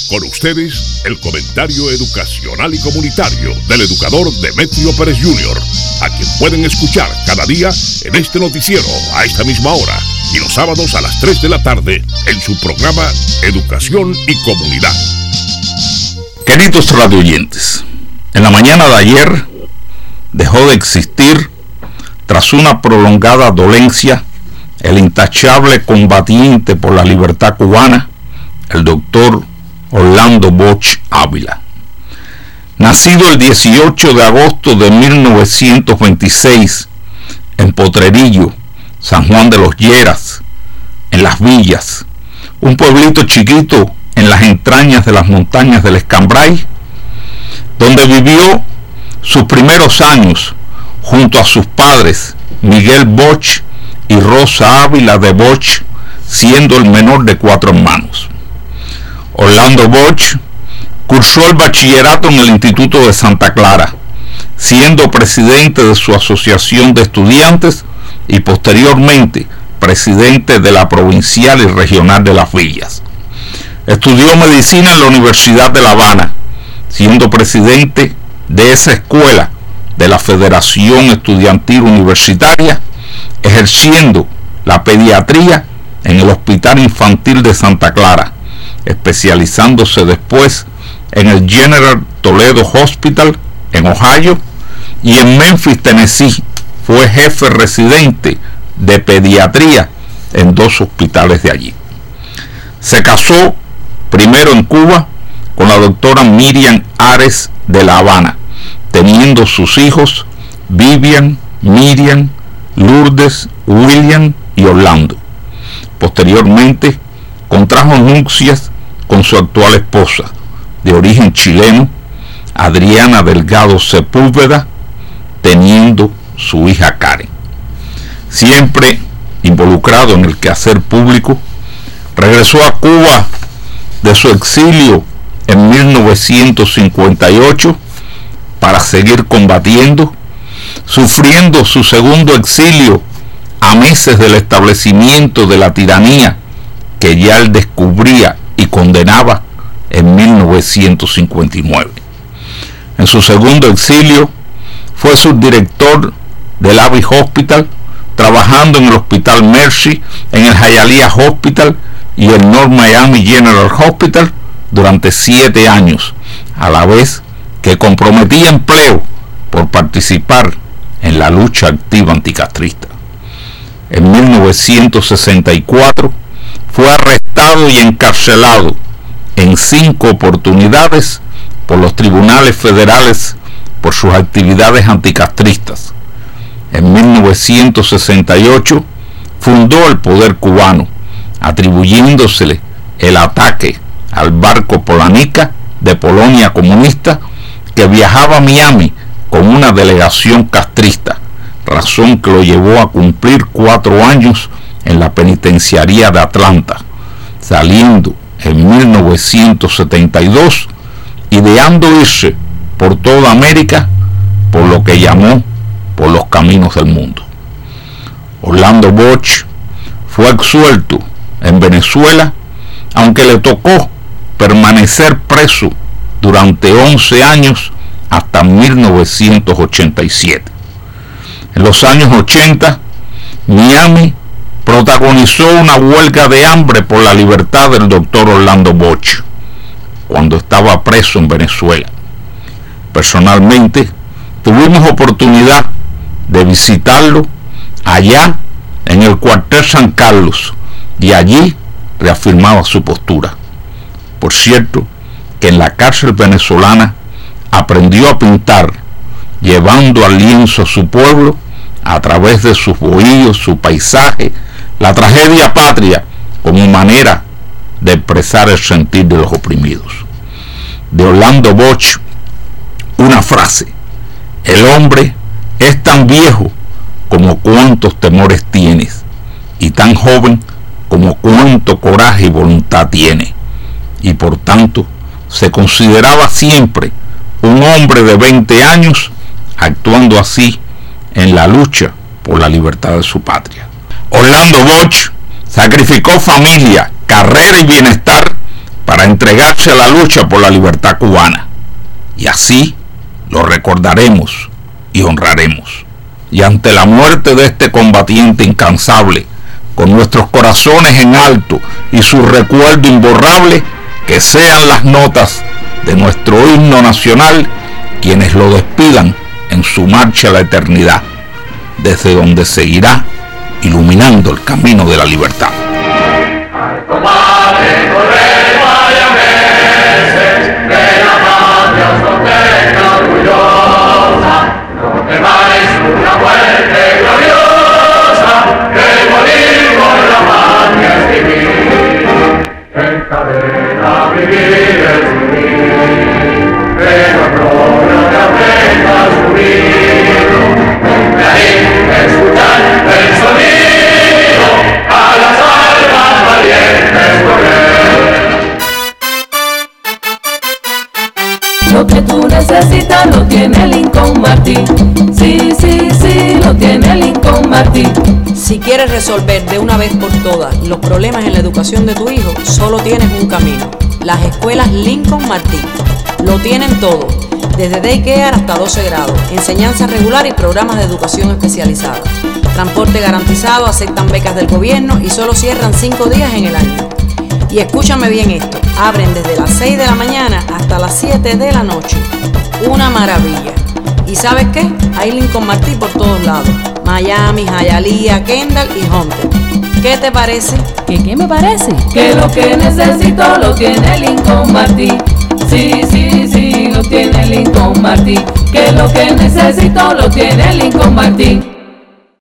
Con ustedes, el comentario educacional y comunitario del educador Demetrio Pérez Jr., a quien pueden escuchar cada día en este noticiero a esta misma hora y los sábados a las 3 de la tarde en su programa Educación y Comunidad. Queridos radioyentes, en la mañana de ayer dejó de existir, tras una prolongada dolencia, el intachable combatiente por la libertad cubana, el doctor Orlando Bosch Ávila. Nacido el 18 de agosto de 1926 en Potrerillo, San Juan de los Lleras, en Las Villas, un pueblito chiquito en las entrañas de las montañas del Escambray, donde vivió sus primeros años junto a sus padres Miguel Bosch y Rosa Ávila de Bosch, siendo el menor de 4 hermanos. Orlando Bosch cursó el bachillerato en el Instituto de Santa Clara, siendo presidente de su asociación de estudiantes y posteriormente presidente de la provincial y regional de Las Villas. Estudió medicina en la Universidad de La Habana, siendo presidente de esa escuela de la Federación Estudiantil Universitaria, ejerciendo la pediatría en el Hospital Infantil de Santa Clara, especializándose después en el General Toledo Hospital en Ohio, y en Memphis, Tennessee, fue jefe residente de pediatría en 2 hospitales de allí. Se casó primero en Cuba con la doctora Miriam Ares de La Habana, teniendo sus hijos Vivian, Miriam, Lourdes, William y Orlando. Posteriormente contrajo nupcias con su actual esposa, de origen chileno, Adriana Delgado Sepúlveda, teniendo su hija Karen. Siempre involucrado en el quehacer público, regresó a Cuba de su exilio en 1958 para seguir combatiendo, sufriendo su segundo exilio a meses del establecimiento de la tiranía que ya él descubría y condenaba en 1959. En su segundo exilio fue subdirector del Abbey Hospital, trabajando en el Hospital Mercy, en el Hialeah Hospital y el North Miami General Hospital durante 7 años, a la vez que comprometía empleo por participar en la lucha activa anticastrista. En 1964 fue arrestado y encarcelado en 5 oportunidades por los tribunales federales por sus actividades anticastristas. En 1968 fundó el Poder Cubano, atribuyéndosele el ataque al barco Polanica de Polonia comunista que viajaba a Miami con una delegación castrista, razón que lo llevó a cumplir 4 años en la penitenciaría de Atlanta, saliendo en 1972, ideando irse por toda América por lo que llamó por los caminos del mundo. Orlando Bosch fue absuelto en Venezuela, aunque le tocó permanecer preso durante 11 años hasta 1987. En los años 80, Miami protagonizó una huelga de hambre por la libertad del doctor Orlando Bosch, cuando estaba preso en Venezuela. Personalmente, tuvimos oportunidad de visitarlo allá en el cuartel San Carlos, y allí reafirmaba su postura. Por cierto, que en la cárcel venezolana aprendió a pintar, llevando al lienzo a su pueblo a través de sus bohíos, su paisaje, la tragedia patria, como manera de expresar el sentir de los oprimidos. De Orlando Bosch, una frase: el hombre es tan viejo como cuántos temores tienes, y tan joven como cuánto coraje y voluntad tiene, y por tanto se consideraba siempre un hombre de 20 años, actuando así en la lucha por la libertad de su patria. Orlando Bosch sacrificó familia, carrera y bienestar para entregarse a la lucha por la libertad cubana. Y así lo recordaremos y honraremos. Y ante la muerte de este combatiente incansable, con nuestros corazones en alto y su recuerdo imborrable, que sean las notas de nuestro himno nacional quienes lo despidan en su marcha a la eternidad, desde donde seguirá iluminando el camino de la libertad. Lo que tú necesitas lo tiene Lincoln Martin. Sí, sí, sí, lo tiene Lincoln Martin. Si quieres resolver de una vez por todas los problemas en la educación de tu hijo, solo tienes un camino: las escuelas Lincoln Martin. Lo tienen todo, desde daycare hasta 12 grados, enseñanza regular y programas de educación especializada. Transporte garantizado, aceptan becas del gobierno y solo cierran 5 días en el año. Y escúchame bien esto, abren desde las 6 de la mañana hasta las 7 de la noche. Una maravilla. ¿Y sabes qué? Hay Lincoln Martin por todos lados: Miami, Hialeah, Kendall y Hunter. ¿Qué te parece? ¿Qué me parece? Que lo que necesito lo tiene Lincoln Martin. Sí, sí, sí, lo tiene Lincoln Martin. Que lo que necesito lo tiene Lincoln Martin.